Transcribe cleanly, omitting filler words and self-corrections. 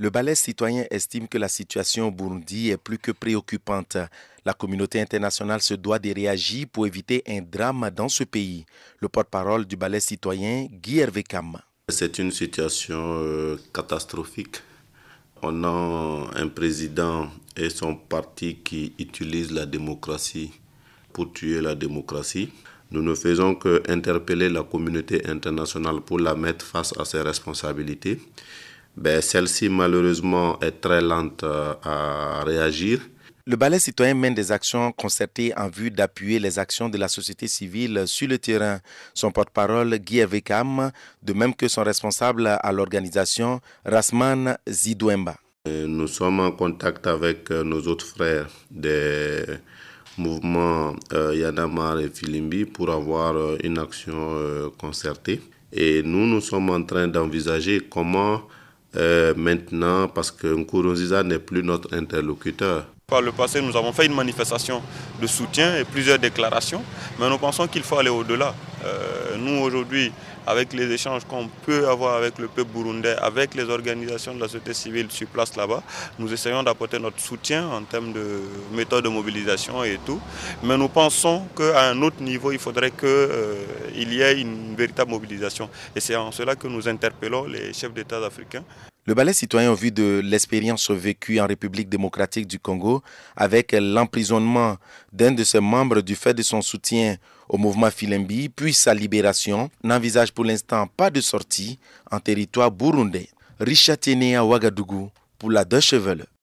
Le Balai citoyen estime que la situation au Burundi est plus que préoccupante. La communauté internationale se doit de réagir pour éviter un drame dans ce pays. Le porte-parole du Balai citoyen, Guy Hervé Kam. C'est une situation catastrophique. On a un président et son parti qui utilisent la démocratie pour tuer la démocratie. Nous ne faisons qu'interpeller la communauté internationale pour la mettre face à ses responsabilités. Celle-ci, malheureusement, est très lente à réagir. Le Balai citoyen mène des actions concertées en vue d'appuyer les actions de la société civile sur le terrain. Son porte-parole, Guy Hervé Kam, de même que son responsable à l'organisation, Rasman Zidouemba. Nous sommes en contact avec nos autres frères des mouvements Yanamar et Filimbi pour avoir une action concertée. Et nous sommes en train d'envisager comment maintenant, parce que Nkurunziza n'est plus notre interlocuteur. Par le passé, nous avons fait une manifestation de soutien et plusieurs déclarations, mais nous pensons qu'il faut aller au-delà. Nous, aujourd'hui, avec les échanges qu'on peut avoir avec le peuple burundais, avec les organisations de la société civile sur place là-bas, nous essayons d'apporter notre soutien en termes de méthode de mobilisation et tout. Mais nous pensons qu'à un autre niveau, il faudrait qu'il y ait une véritable mobilisation. Et c'est en cela que nous interpellons les chefs d'État africains. Le Balai citoyen, au vu de l'expérience vécue en République démocratique du Congo, avec l'emprisonnement d'un de ses membres du fait de son soutien au mouvement Filimbi, puis sa libération, n'envisage pour l'instant pas de sortie en territoire burundais. Richard Téné à Ouagadougou pour la Deutsche Welle.